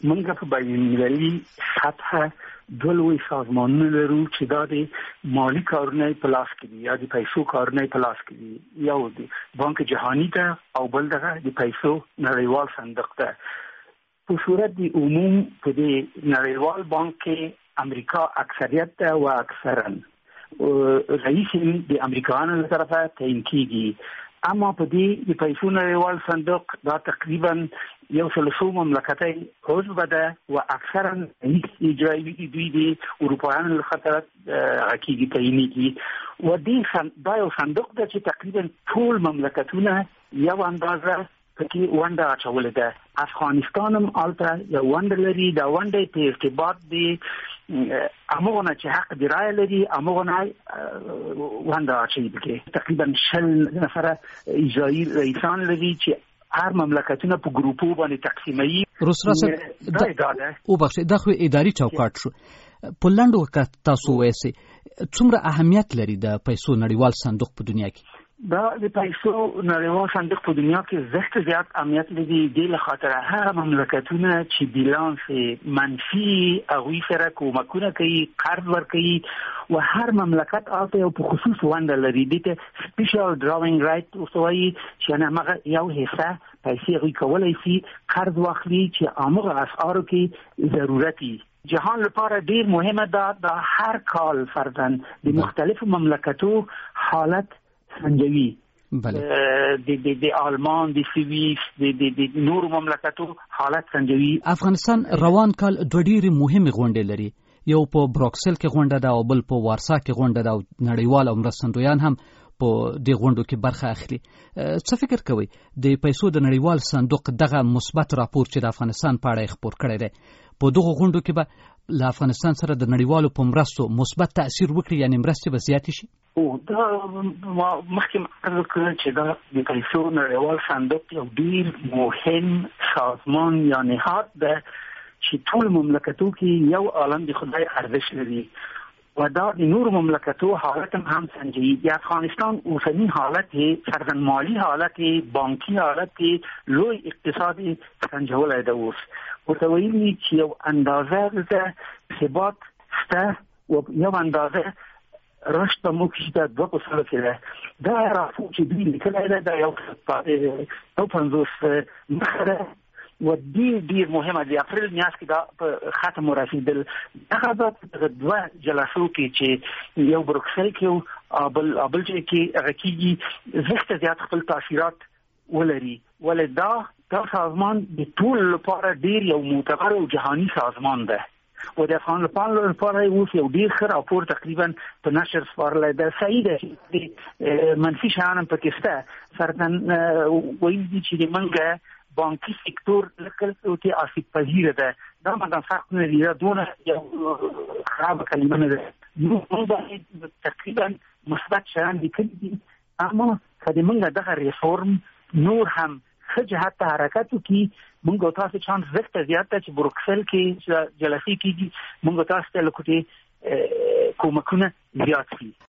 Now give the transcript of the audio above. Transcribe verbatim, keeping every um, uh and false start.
موږ په بین‌المللي سطح دوه لوی سازمانونه لرو چې دا د مالی کارونه په لاس کې دي یا د پیسو کارونه په لاس کې دي. یو د بانک جهانی ده او بل دغه د پیسو نړیوال صندوق ده. په صورت د عموم په د نړیوال بانک کې امریکا اکثریت ده او اکثرا رئیس د امریکایانو له طرفه تعیین کیږي. اما په دې د پیسو نړیوال صندوق دا تقریبا یو سلسو مملکتای عضو ده او اکثرا اجرایی دوی د اروپایانو له طرفه حقیقي تعیینیږي و دې دا یو صندوق ده چې تقریبا ټول مملکتونه یو اندازه پکې ونده اچولې ده. افغانستان هم البته یو ونده لري. دا ونده په ارتباط دی امغونه چې حق دی رای لري امغونه ونده اچي بګي تقریبا شل نفره اجرایی رئیسان لري چې هر مملکتونه په ګروپو باندې تقسیموي. روسرا سره او بخښه د خو اداري چوکاټ شو په لاندو وخت تاسو وایسي څومره اهمیت لري د پیسو نړیوال صندوق په دنیا کې؟ دا د پیسو نړیوال صندوق په دنیا کې زښت زیات اهمیت لري د لخاطر هغه مملکتونه چې بیلانس منفي هغوی سره کومکونه کوي قرض ورکوي و هر مملکت آلته یو په خصوص ونده لري دته سپیشل دراوینګ رایټ اوسوي چې نه هغه یو حصہ پیسې هغوی کولای شي قرض واخلي چې هغه اسعارو کې ضرورتي. جهان لپاره ډیر مهمه ده د هر کال فردن د مختلفو مملکتو حالت سنجوي. بله د د د آلمان د سوئیس د د د نور مملکتو حالت سنجوي. افغانستان روان کال دوه ډیرې مهمه غونډې لري. یو په بروکسل کې غونډه ده او بل په وارسا کې غونډه ده او نړیوال او مرستندویان هم په دې غونډو کې برخه اخلي. څه فکر کوي د پیسو د نړیوال صندوق دغه مثبت راپور چې د افغانستان په اړه خبر کړی دی په دغه غونډو کې به له افغانستان سره د نړیوالو په مرستو مثبت تاثیر وکړي یعنی مرستې به زیاتې شي؟ او دا مخکې عرض کړل چې دا د پیسو نړیوال صندوق یو ډیر مهم سازمان یا نهاد ده چې ټول مملکتو کې یو عالم د خدای ارزش لري و دا د نور مملکتو حالت هم سنجوي. د افغانستان اوسنی حالت فردن مالی حالت بانکی حالت لوی اقتصادي سنجولای ده. اوس ورته ویلي چې یو اندازه د ثبات شته و یو اندازه رشد په موږ چې د دوه په سره کې ده. دا راپور چې دوی لیکلی ده دا یو یو پنځوس مخه ده و ډیر ډیر مهمه دی. اپریل میاشت کې دا په ختم ورسېدل. هغه د دوه جلسو کې چې یو بروکسل کې او بل بل ځای کې هغه کېږي زښت زیات خپل تاثیرات ولري ولې دا دا سازمان د ټول لپاره ډیر یو معتبر او جهاني سازمان ده و د افغانستان لپاره اوس یو ډیر ښه راپور تقریبا په نشر سپارلی ده. صحیح ده چې منفي شیان هم پکې شته. فردن ویل دي چې د منګه بانکی سکتور لکه چې آسیب پذیره ده. دا مګم فرق نه لري. دونه یو خراب کلمه نه ده. نو موږ تقریبا مثبت شیان لیکلي دي اما که د منګه دغه ریفورم نور هم ښه جهت ته حرکت وکړي موږ تاسو چانس زښت زیات ده چې بروکسل کې جلسې کېږي موږ تاسو ته لکه کومکونه زیات شي.